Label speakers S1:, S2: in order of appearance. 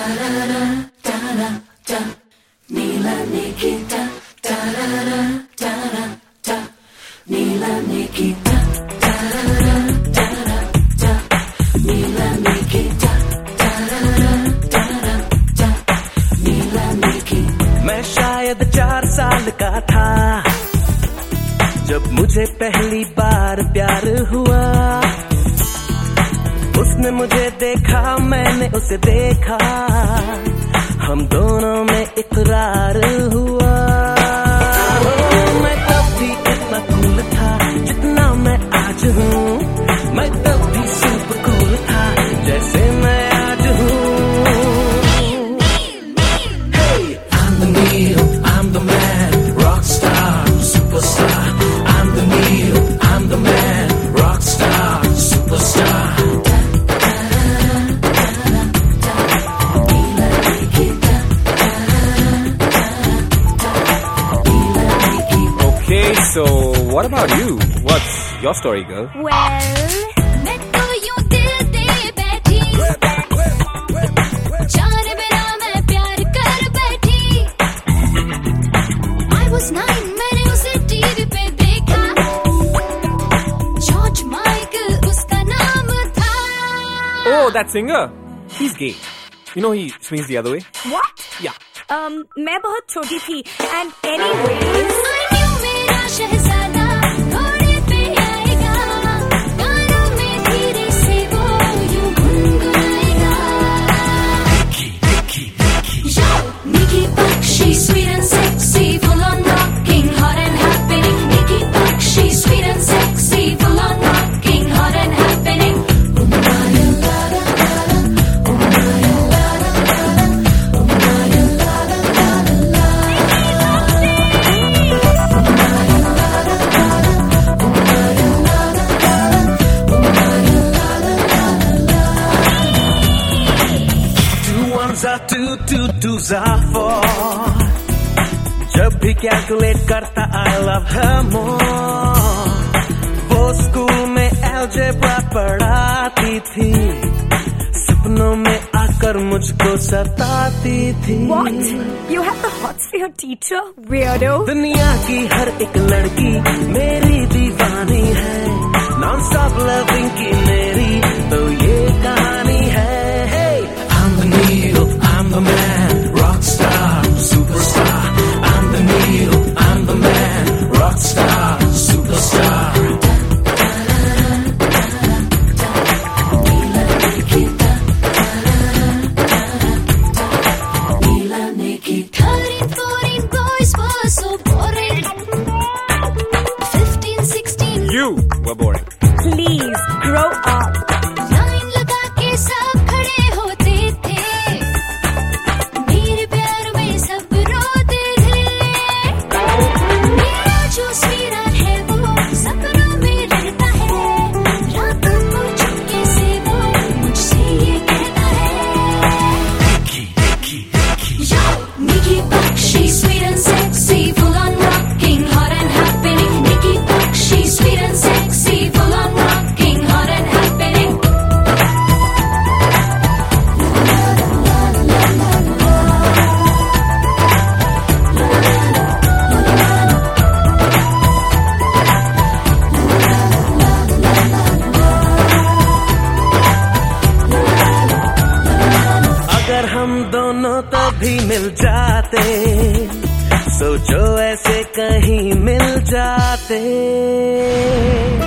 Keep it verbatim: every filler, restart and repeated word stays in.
S1: Nila Nikita, da da da da da da. Nila Nikita, da da da da da da. Nila Nikita, da da da da da da. Nila Nikita.
S2: मैं शायद चार साल का था जब मुझे पहली बार प्यार हुआ। उसने मुझे देखा, मैंने उसे देखा, हम दोनों में इकरार हुआ। मैं तब भी इतना कूल था जितना मैं आज हूँ, मैं तब भी सुपर कूल था जैसे मैं आज हूँ।
S1: Hey, I'm the Neil, I'm the man, rock star, superstar. I'm the Neil, I'm the man, rock star, superstar.
S3: So, what about you? What's your story, girl?
S4: Well, मैं तो यूं दिल दे बैठी, जाने बिना मैं प्यार कर बैठी। I was nine, मैंने उसे टीवी पे देखा, जॉर्ज माइकल उसका नाम था।
S3: Oh, that singer? He's gay. You know he swings the other way?
S5: What?
S3: Yeah.
S5: Um, मैं बहुत छोटी थी and anyways
S4: शहज़ादा थोड़े पे आएगा, गानों में धीरे से वो यूं गुनगुनाएगा। Nikki, Nikki, Nikki. Yo, Nikki Bakshi, sweet and sexy, full on rocking, hot and happening. Nikki Bakshi, sweet and sexy, full on rocking, hot and happening.
S2: Two, two, twos are four. जब भी calculate करता I love her more. वो school में algebra पढ़ाती थी, सपनों में आकर मुझको सताती थी।
S5: What? You have the hots for your teacher, weirdo?
S2: दुनिया की हर एक लड़की मेरी दीवानी है, नॉन स्टॉप लविंग की मेरी तो ये कहानी है। Hey, I'm the Neil, I'm the man, rock star, superstar. I'm the Neil, I'm the man, rock star, superstar.
S4: Nila Nikita. thirteen, fourteen boys were so boring. fifteen, sixteen.
S3: You were boring.
S5: Please, grow up.
S4: Line लगा के सब खड़े होते थे, मेरे प्यार में सब रोते थे। मेरा जो वीरान है वो सपनों में रहता है, रातों को चुपके से वो मुझसे ये कहता है। Nikki, Nikki, Nikki. Yo, Nikki Bakshi, sweet and sexy, full on rocking, hot and happening. Nikki Bakshi, sweet and sexy, full on rocking, hot and happening.
S2: अगर हम दोनों तभी मिल जाते, सोचो ऐसे कहीं मिल जाते।